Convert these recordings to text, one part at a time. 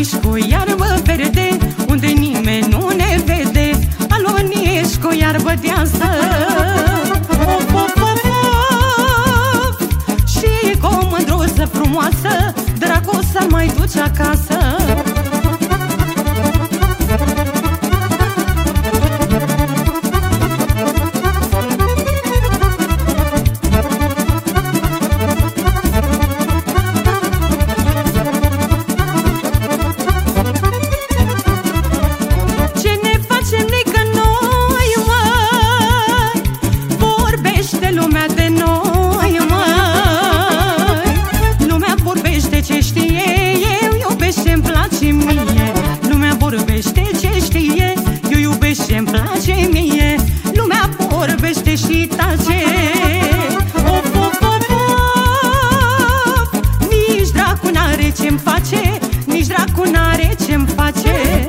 ești cu iarbă verde, unde nimeni nu ne vede. Alo, ești cu iarbă deasă, of, of, of, of. Și cu o mândruță frumoasă, dracu să mai duci acasă. Ce-mi place mie, lumea vorbește și tace. Of, of, of, of. Nici dracu n-are ce-mi face, nici dracu n-are ce-mi face.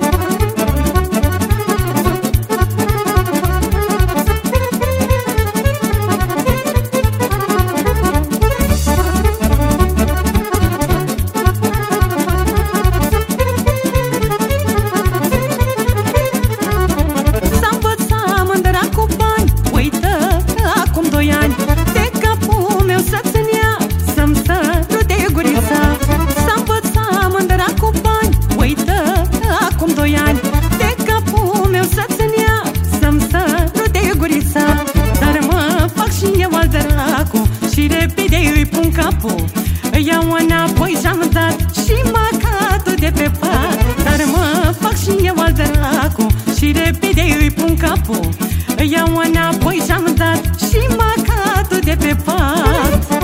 Și repede îi pun capul, îi iau înapoi și-am dat și macatul de pe pat. Dar mă fac și eu al dracu și repede îi pun capul, îi iau înapoi și-am dat și macatul de pe pat.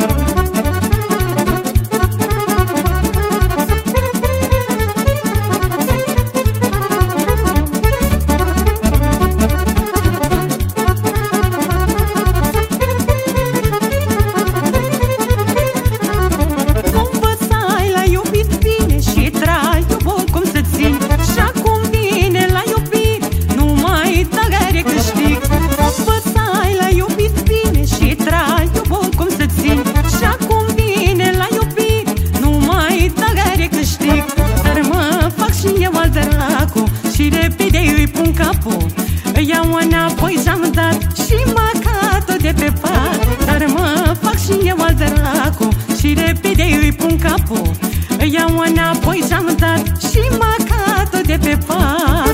Și repede îi pun capul, îi iau înapoi și-am dat și macatul de pe pat. Dar mă fac și eu al dracu și repede îi pun capul, îi iau înapoi și-am dat și macatul de pe pat.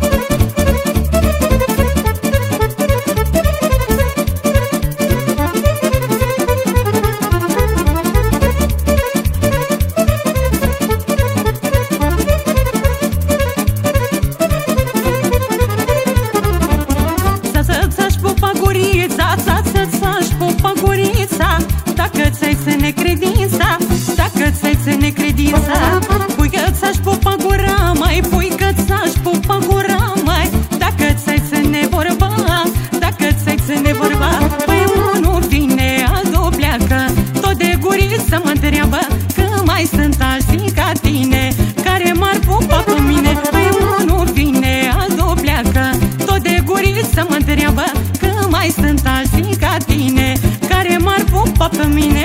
Dacă ți-ai să necredința, dacă ți-ai să necredința, pui că ți-aș pupa gura, mai pui că ți-aș pupa gura, mai. Dacă ți-ai să ne vorba, dacă ți-ai să ne vorba, păi unul vine, altul pleacă, tot de guriță mă întreabă că mai sunt alții ca tine care m-ar pupa pe mine. Păi unul vine, altul pleacă, tot de guriță mă întreabă că mai sunt alții ca tine care m-ar pupa pe mine.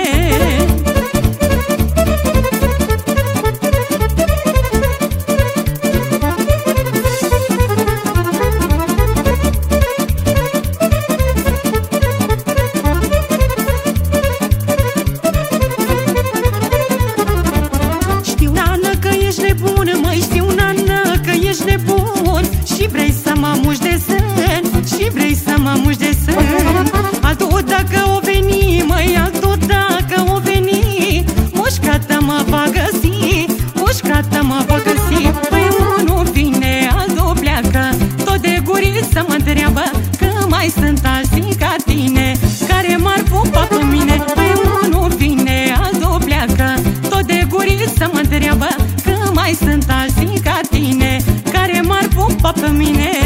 Știu, nană, că ești nebună, măi, știu, nană, că ești nebun și vrei să mă muși de sân, și vrei să mă muși de sân. Altul dacă o veni, măi, altul dacă o veni, mușcată mă va găsi, mușcată mă va găsi. Păi unul vine, altul pleacă, tot de guriță mă întreabă că mai sunt alții ca tine care m-ar pupa pe mine. Păi unul vine, altul pleacă, tot de guriță mă întreabă că mai sunt alții ca tine care m-ar pupa pe mine.